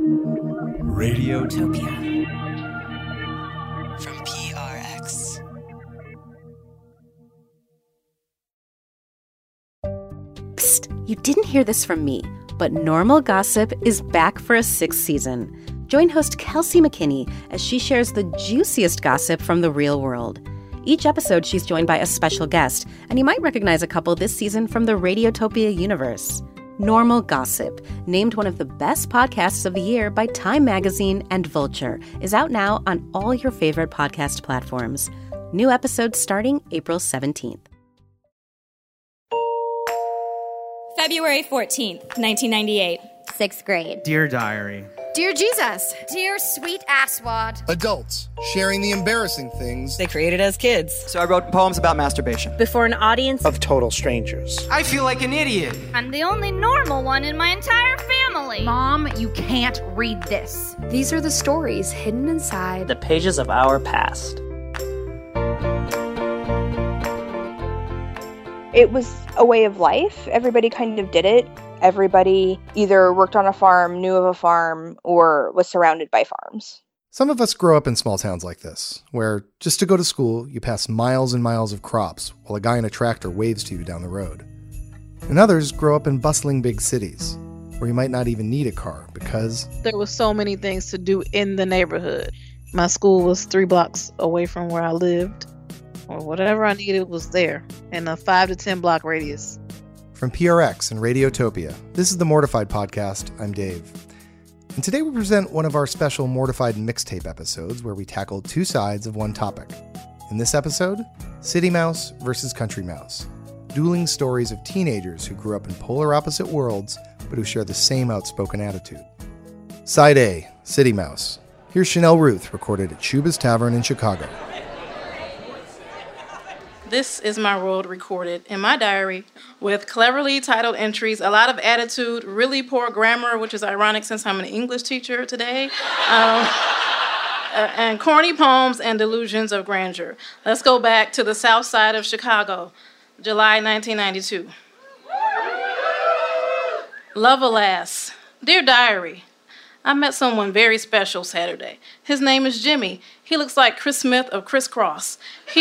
Radiotopia. From PRX. Psst, you didn't hear this from me, but Normal Gossip is back for a 6th season. Join host Kelsey McKinney as she shares the juiciest gossip from the real world. Each episode, she's joined by a special guest, and you might recognize a couple this season from the Radiotopia universe. Normal Gossip, named one of the best podcasts of the year by Time Magazine and Vulture, is out now on all your favorite podcast platforms. New episodes starting April 17th. February 14th, 1998. 6th grade. Dear Diary. Dear Jesus. Dear sweet asswad. Adults sharing the embarrassing things they created as kids. So I wrote poems about masturbation. Before an audience of total strangers. I feel like an idiot. I'm the only normal one in my entire family. Mom, you can't read this. These are the stories hidden inside the pages of our past. It was a way of life. Everybody kind of did it. Everybody either worked on a farm, knew of a farm, or was surrounded by farms. Some of us grow up in small towns like this, where just to go to school, you pass miles and miles of crops while a guy in a tractor waves to you down the road. And others grow up in bustling big cities, where you might not even need a car because there were so many things to do in the neighborhood. My school was 3 blocks away from where I lived, or whatever I needed was there, in a 5 to 10 block radius. From PRX and Radiotopia, this is the Mortified Podcast. I'm Dave. And today we present one of our special Mortified mixtape episodes where we tackle 2 sides of one topic. In this episode, City Mouse versus Country Mouse. Dueling stories of teenagers who grew up in polar opposite worlds but who share the same outspoken attitude. Side A, City Mouse. Here's Chanel Ruth, recorded at Shuba's Tavern in Chicago. This is my world recorded in my diary with cleverly titled entries, a lot of attitude, really poor grammar, which is ironic since I'm an English teacher today, and corny poems and delusions of grandeur. Let's go back to the south side of Chicago, July 1992. Love alas. Dear Diary, I met someone very special Saturday. His name is Jimmy. He looks like Chris Smith of Criss Cross.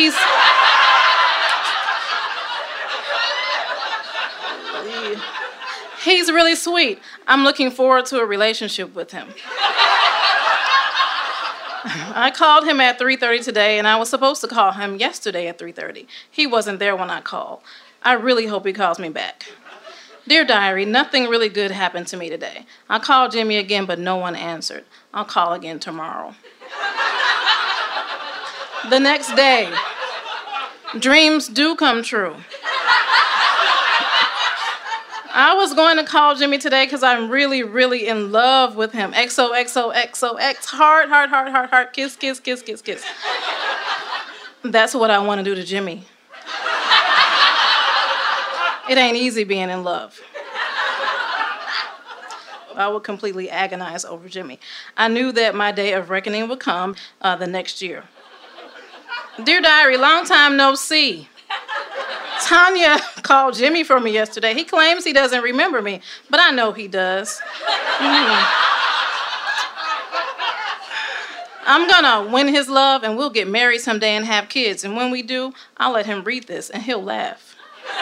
He's really sweet. I'm looking forward to a relationship with him. I called him at 3:30 today, and I was supposed to call him yesterday at 3:30. He wasn't there when I called. I really hope he calls me back. Dear Diary, nothing really good happened to me today. I called Jimmy again, but no one answered. I'll call again tomorrow. The next day, dreams do come true. I was going to call Jimmy today because I'm really, really in love with him. XOXOXOX, heart, kiss, kiss, kiss, kiss, kiss. That's what I want to do to Jimmy. It ain't easy being in love. I would completely agonize over Jimmy. I knew that my day of reckoning would come the next year. Dear Diary, long time no see. Tanya called Jimmy for me yesterday. He claims he doesn't remember me, but I know he does. I'm gonna win his love and we'll get married someday and have kids. And when we do, I'll let him read this and he'll laugh.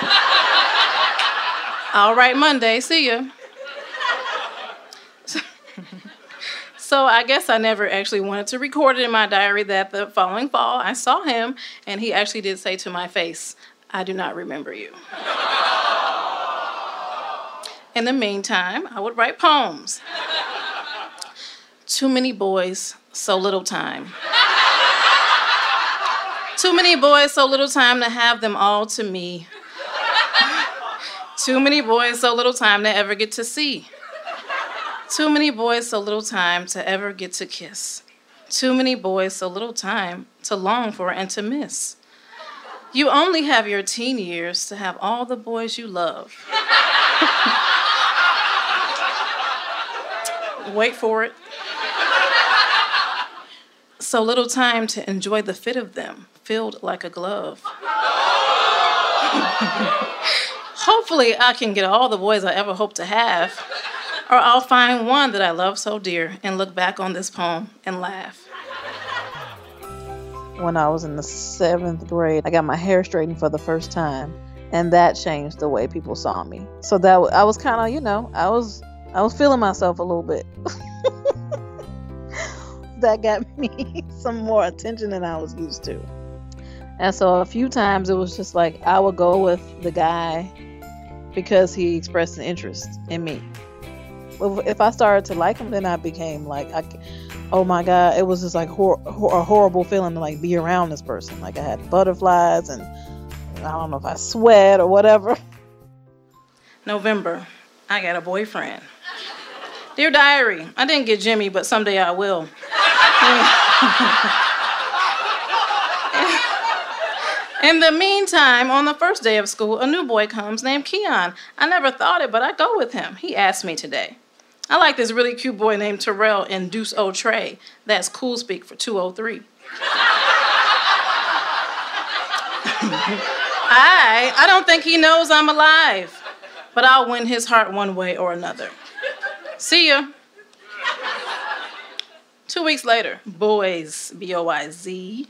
All right, Monday, see ya. So I guess I never actually wanted to record it in my diary that the following fall I saw him and he actually did say to my face, I do not remember you. In the meantime, I would write poems. Too many boys, so little time. Too many boys, so little time to have them all to me. Too many boys, so little time to ever get to see. Too many boys, so little time to ever get to kiss. Too many boys, so little time to long for and to miss. You only have your teen years to have all the boys you love. Wait for it. So little time to enjoy the fit of them, filled like a glove. Hopefully I can get all the boys I ever hope to have. Or I'll find one that I love so dear and look back on this poem and laugh. When I was in the 7th grade, I got my hair straightened for the first time, and that changed the way people saw me. So that I was kind of, I was feeling myself a little bit. That got me some more attention than I was used to. And so a few times it was just like I would go with the guy because he expressed an interest in me. If I started to like him, then I became like, oh my God, it was just like a horrible feeling to like be around this person. Like I had butterflies and I don't know if I sweat or whatever. November, I got a boyfriend. Dear Diary, I didn't get Jimmy, but someday I will. In the meantime, on the first day of school, a new boy comes named Keon. I never thought it, but I go with him. He asked me today. I like this really cute boy named Terrell in Deuce O Trey. That's cool speak for 203. I don't think he knows I'm alive, but I'll win his heart one way or another. See ya. 2 weeks later, boys, B-O-I-Z.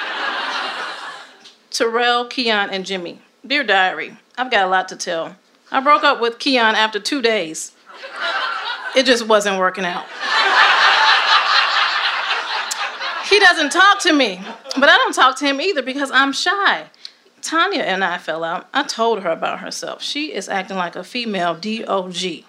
Terrell, Keon, and Jimmy. Dear Diary, I've got a lot to tell. I broke up with Keon after 2 days. It just wasn't working out. He doesn't talk to me, but I don't talk to him either because I'm shy. Tanya and I fell out. I told her about herself. She is acting like a female D-O-G.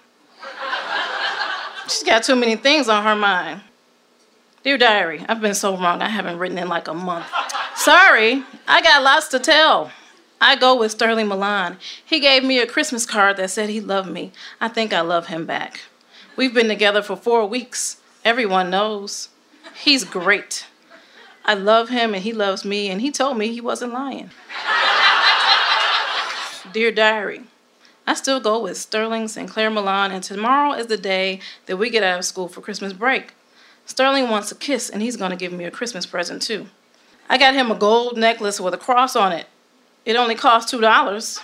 She's got too many things on her mind. Dear Diary, I've been so wrong. I haven't written in like a month. Sorry, I got lots to tell. I go with Sterling Milan. He gave me a Christmas card that said he loved me. I think I love him back. We've been together for 4 weeks. Everyone knows. He's great. I love him and he loves me, and he told me he wasn't lying. Dear Diary, I still go with Sterling Sinclair Milan, and tomorrow is the day that we get out of school for Christmas break. Sterling wants a kiss, and he's going to give me a Christmas present, too. I got him a gold necklace with a cross on it. It only cost $2.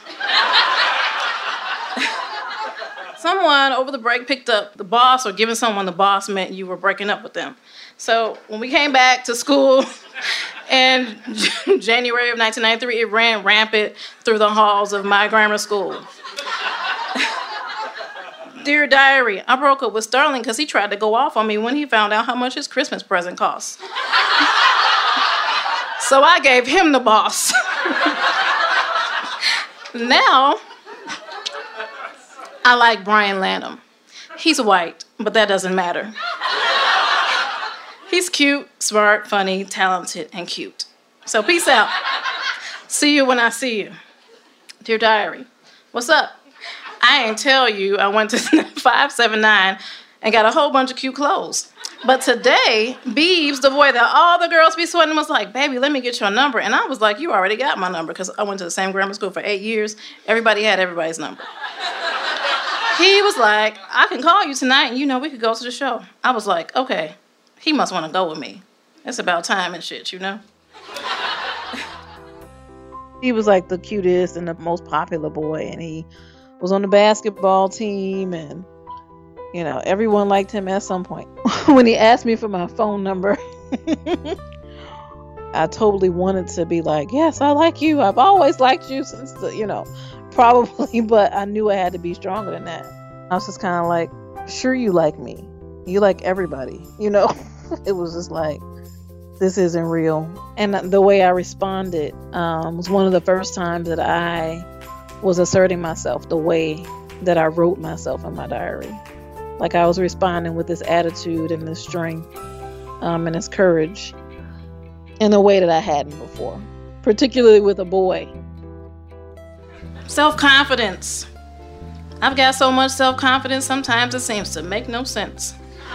Someone over the break picked up the boss, or giving someone the boss meant you were breaking up with them. So when we came back to school in January of 1993, it ran rampant through the halls of my grammar school. Dear Diary, I broke up with Sterling because he tried to go off on me when he found out how much his Christmas present cost. So I gave him the boss. Now, I like Brian Lanham. He's white, but that doesn't matter. He's cute, smart, funny, talented, and cute. So peace out. See you when I see you. Dear Diary, what's up? I ain't tell you I went to 579 and got a whole bunch of cute clothes. But today, Beebs, the boy that all the girls be sweating, was like, baby, let me get your number. And I was like, you already got my number, because I went to the same grammar school for 8 years. Everybody had everybody's number. He was like, I can call you tonight and, we could go to the show. I was like, okay, he must want to go with me. It's about time and shit, He was like the cutest and the most popular boy, and he was on the basketball team, and everyone liked him at some point. When he asked me for my phone number, I totally wanted to be like, yes, I like you. I've always liked you since probably, but I knew I had to be stronger than that. I was just kind of like, sure, you like me. You like everybody, It was just like, this isn't real. And the way I responded was one of the first times that I was asserting myself, the way that I wrote myself in my diary. Like I was responding with this attitude and this strength and this courage in a way that I hadn't before, particularly with a boy. Self-confidence. I've got so much self-confidence, sometimes it seems to make no sense.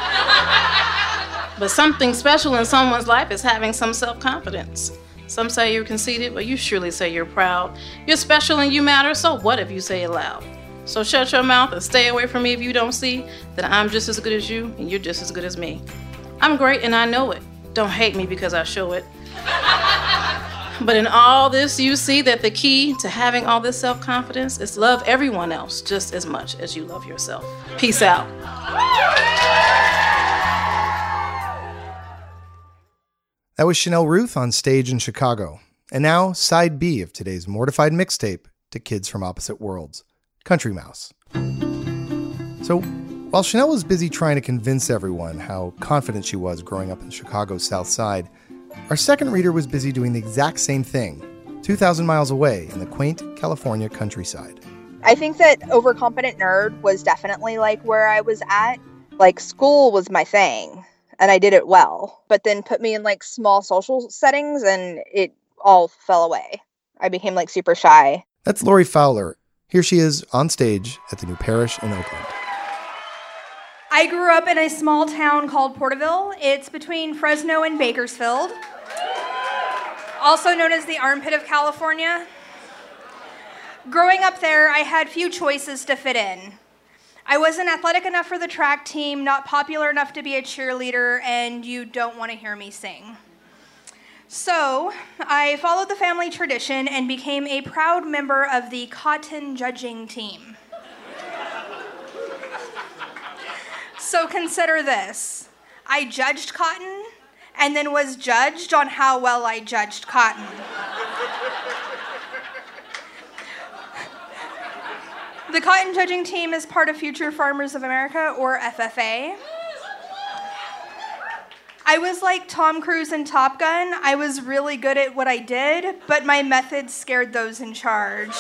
But something special in someone's life is having some self-confidence. Some say you're conceited, but you surely say you're proud. You're special and you matter, so what if you say it loud? So shut your mouth and stay away from me if you don't see that I'm just as good as you and you're just as good as me. I'm great and I know it. Don't hate me because I show it. But in all this, you see that the key to having all this self-confidence is love everyone else just as much as you love yourself. Peace out. That was Chanel Ruth on stage in Chicago. And now, side B of today's Mortified mixtape to kids from opposite worlds, Country Mouse. So, while Chanel was busy trying to convince everyone how confident she was growing up in Chicago's South Side, our second reader was busy doing the exact same thing, 2,000 miles away in the quaint California countryside. I think that overconfident nerd was definitely like where I was at. Like, school was my thing, and I did it well. But then put me in like small social settings, and it all fell away. I became like super shy. That's Lori Fowler. Here she is on stage at the New Parish in Oakland. I grew up in a small town called Porterville. It's between Fresno and Bakersfield, also known as the armpit of California. Growing up there, I had few choices to fit in. I wasn't athletic enough for the track team, not popular enough to be a cheerleader, and you don't want to hear me sing. So I followed the family tradition and became a proud member of the cotton judging team. So consider this. I judged cotton and then was judged on how well I judged cotton. The cotton judging team is part of Future Farmers of America, or FFA. I was like Tom Cruise in Top Gun. I was really good at what I did, but my methods scared those in charge.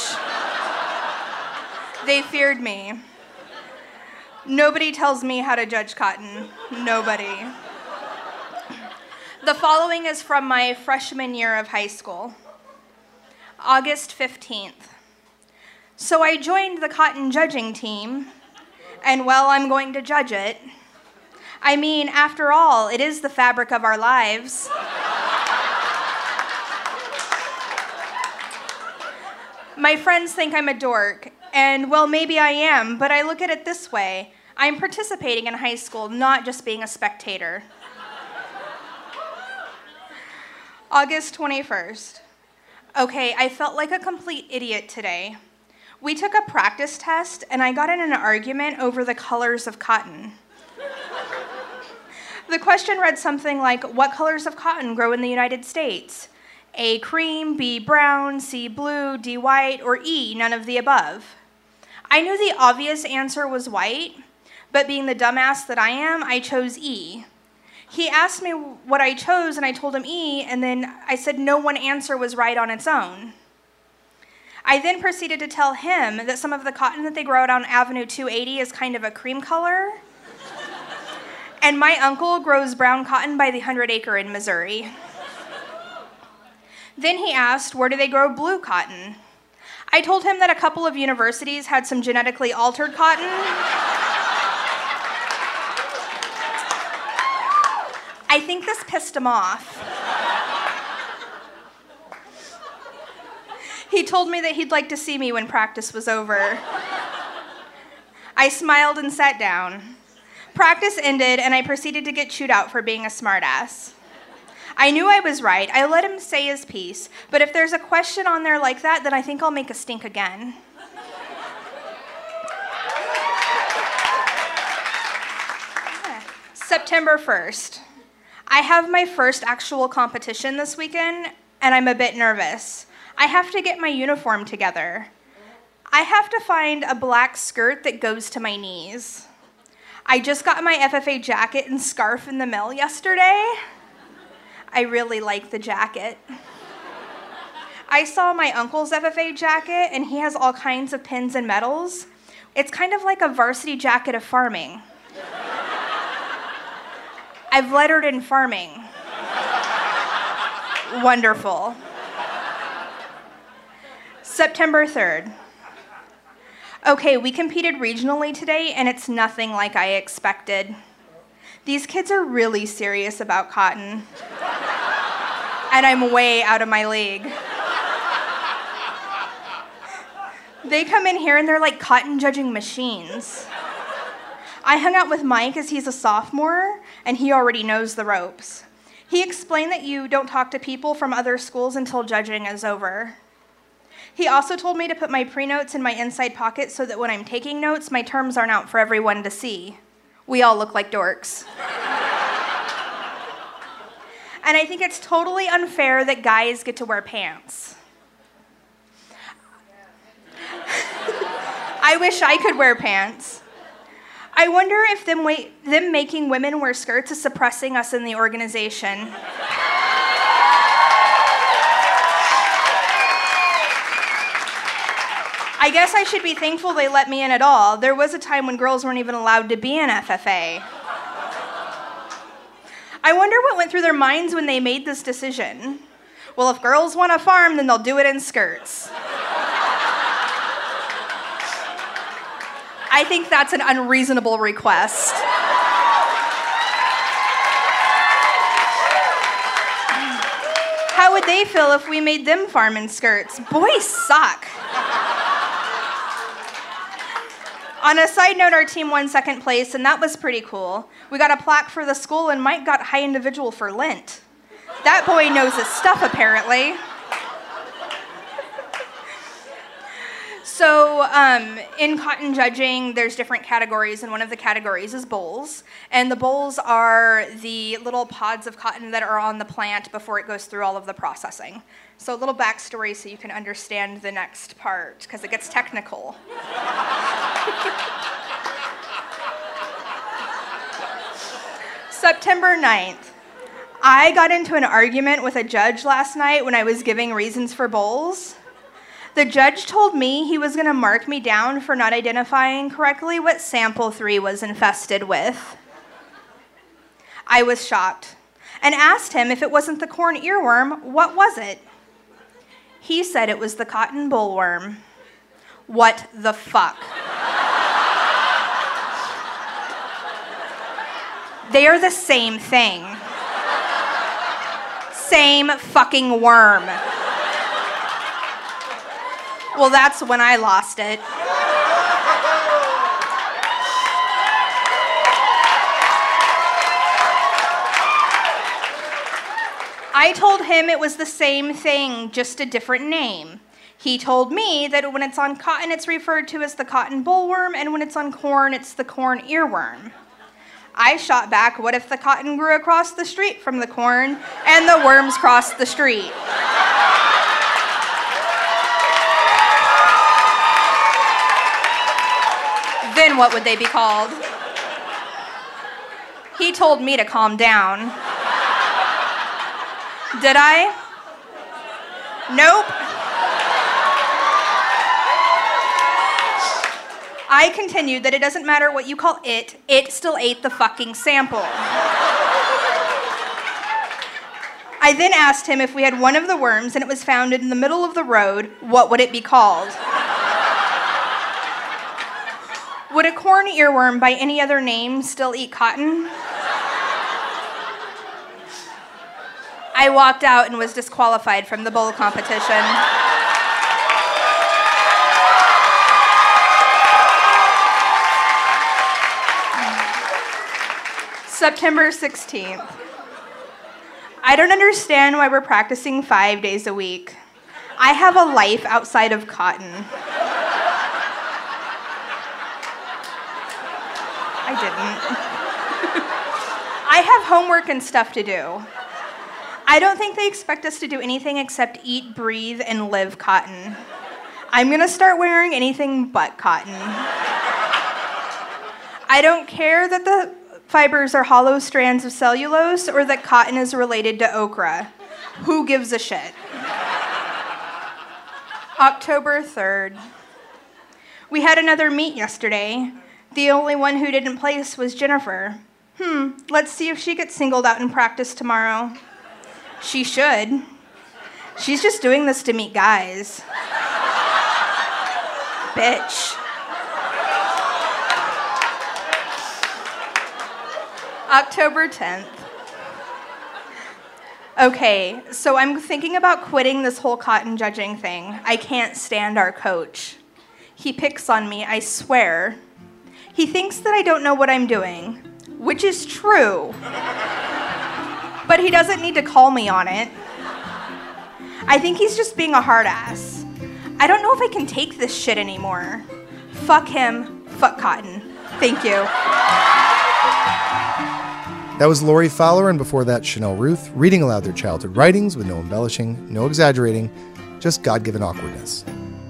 They feared me. Nobody tells me how to judge cotton. Nobody. The following is from my freshman year of high school. August 15th. So I joined the cotton judging team, and well, I'm going to judge it. I mean, after all, it is the fabric of our lives. My friends think I'm a dork, and well, maybe I am, but I look at it this way. I'm participating in high school, not just being a spectator. August 21st. Okay, I felt like a complete idiot today. We took a practice test, and I got in an argument over the colors of cotton. The question read something like, what colors of cotton grow in the United States? A, cream, B, brown, C, blue, D, white, or E, none of the above. I knew the obvious answer was white, but being the dumbass that I am, I chose E. He asked me what I chose, and I told him E, and then I said no one answer was right on its own. I then proceeded to tell him that some of the cotton that they grow out on Avenue 280 is kind of a cream color. And my uncle grows brown cotton by the 100 Acre in Missouri. Then he asked, where do they grow blue cotton? I told him that a couple of universities had some genetically altered cotton. I think this pissed him off. He told me that he'd like to see me when practice was over. I smiled and sat down. Practice ended, and I proceeded to get chewed out for being a smartass. I knew I was right. I let him say his piece, but if there's a question on there like that, then I think I'll make a stink again. September 1st. I have my first actual competition this weekend, and I'm a bit nervous. I have to get my uniform together. I have to find a black skirt that goes to my knees. I just got my FFA jacket and scarf in the mail yesterday. I really like the jacket. I saw my uncle's FFA jacket, and he has all kinds of pins and medals. It's kind of like a varsity jacket of farming. I've lettered in farming. Wonderful. September 3rd. Okay, we competed regionally today, and it's nothing like I expected. These kids are really serious about cotton. And I'm way out of my league. They come in here and they're like cotton judging machines. I hung out with Mike as he's a sophomore, and he already knows the ropes. He explained that you don't talk to people from other schools until judging is over. He also told me to put my pre-notes in my inside pocket so that when I'm taking notes, my terms aren't out for everyone to see. We all look like dorks. And I think it's totally unfair that guys get to wear pants. I wish I could wear pants. I wonder if them making women wear skirts is suppressing us in the organization. I guess I should be thankful they let me in at all. There was a time when girls weren't even allowed to be in FFA. I wonder what went through their minds when they made this decision. Well, if girls want to farm, then they'll do it in skirts. I think that's an unreasonable request. How would they feel if we made them farm in skirts? Boys suck. On a side note, our team won second place, and that was pretty cool. We got a plaque for the school, and Mike got high individual for Lent. That boy knows his stuff, apparently. So in cotton judging, there's different categories, and one of the categories is bolls. And the bolls are the little pods of cotton that are on the plant before it goes through all of the processing. So a little backstory so you can understand the next part, because it gets technical. September 9th. I got into an argument with a judge last night when I was giving reasons for bolls. The judge told me he was going to mark me down for not identifying correctly what sample 3 was infested with. I was shocked and asked him if it wasn't the corn earworm, what was it? He said it was the cotton bollworm. What the fuck? They are the same thing. Same fucking worm. Well, that's when I lost it. I told him it was the same thing, just a different name. He told me that when it's on cotton, it's referred to as the cotton bollworm, and when it's on corn, it's the corn earworm. I shot back, what if the cotton grew across the street from the corn, and the worms crossed the street? Then what would they be called? He told me to calm down. Did I? Nope. I continued that it doesn't matter what you call it still ate the fucking sample. I then asked him if we had one of the worms and it was found in the middle of the road, what would it be called? Would a corn earworm by any other name still eat cotton? I walked out and was disqualified from the bowl competition. September 16th. I don't understand why we're practicing 5 days a week. I have a life outside of cotton. I didn't. I have homework and stuff to do. I don't think they expect us to do anything except eat, breathe, and live cotton. I'm gonna start wearing anything but cotton. I don't care that the fibers are hollow strands of cellulose or that cotton is related to okra. Who gives a shit? October 3rd. We had another meet yesterday. The only one who didn't place was Jennifer. Let's see if she gets singled out in practice tomorrow. She should. She's just doing this to meet guys. Bitch. October 10th. Okay, so I'm thinking about quitting this whole cotton judging thing. I can't stand our coach. He picks on me, I swear. He thinks that I don't know what I'm doing, which is true. But but he doesn't need to call me on it. I think he's just being a hard ass. I don't know if I can take this shit anymore. Fuck him, fuck Cotton. Thank you. That was Lori Fowler, and before that, Chanel Ruth, reading aloud their childhood writings with no embellishing, no exaggerating, just God-given awkwardness.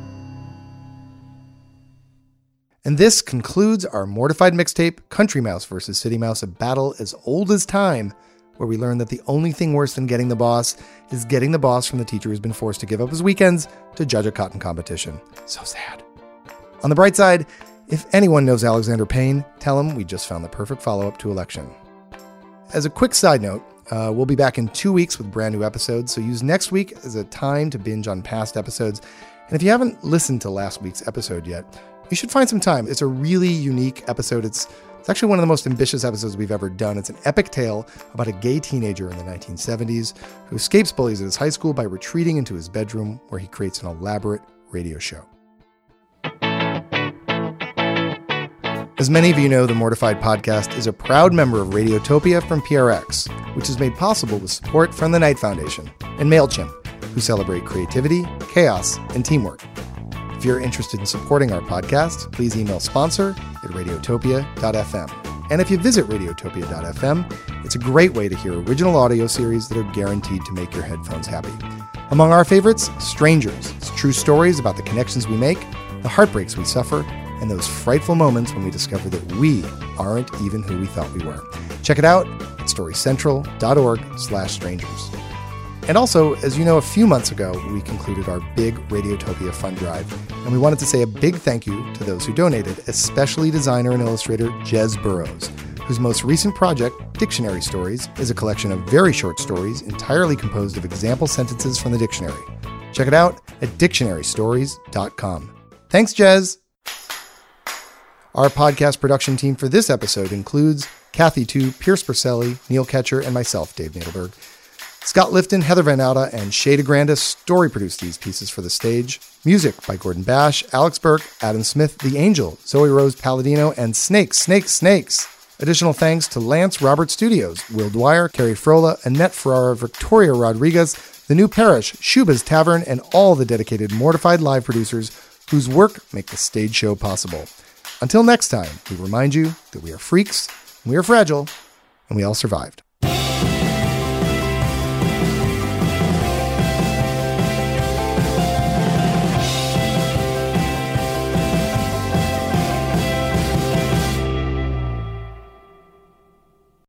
And this concludes our Mortified mixtape, Country Mouse vs. City Mouse, a battle as old as time, where we learn that the only thing worse than getting the boss is getting the boss from the teacher who's been forced to give up his weekends to judge a cotton competition. So sad. On the bright side, if anyone knows Alexander Payne, tell him we just found the perfect follow-up to Election. As a quick side note, we'll be back in 2 weeks with brand new episodes, so use next week as a time to binge on past episodes. And if you haven't listened to last week's episode yet, you should find some time. It's a really unique episode. It's actually one of the most ambitious episodes we've ever done. It's an epic tale about a gay teenager in the 1970s who escapes bullies at his high school by retreating into his bedroom, where he creates an elaborate radio show. As many of you know, the Mortified podcast is a proud member of Radiotopia from PRX, which is made possible with support from the Knight Foundation and MailChimp, who celebrate creativity, chaos, and teamwork. If you're interested in supporting our podcast, please email sponsor@radiotopia.fm. And if you visit radiotopia.fm, it's a great way to hear original audio series that are guaranteed to make your headphones happy. Among our favorites, Strangers. It's true stories about the connections we make, the heartbreaks we suffer, and those frightful moments when we discover that we aren't even who we thought we were. Check it out at storycentral.org/strangers. And also, as you know, a few months ago, we concluded our big Radiotopia fund drive, and we wanted to say a big thank you to those who donated, especially designer and illustrator Jez Burrows, whose most recent project, Dictionary Stories, is a collection of very short stories entirely composed of example sentences from the dictionary. Check it out at dictionarystories.com. Thanks, Jez! Our podcast production team for this episode includes Kathy Tu, Pierce Perselli, Neil Ketcher, and myself, Dave Nadelberg. Scott Lifton, Heather Van Outa, and Shay DeGrandis story produced these pieces for the stage. Music by Gordon Bash, Alex Burke, Adam Smith, The Angel, Zoe Rose Palladino, and Snakes. Additional thanks to Lance Robert Studios, Will Dwyer, Carrie Frola, Annette Ferrara, Victoria Rodriguez, The New Parish, Shuba's Tavern, and all the dedicated Mortified live producers whose work make the stage show possible. Until next time, we remind you that we are freaks, we are fragile, and we all survived.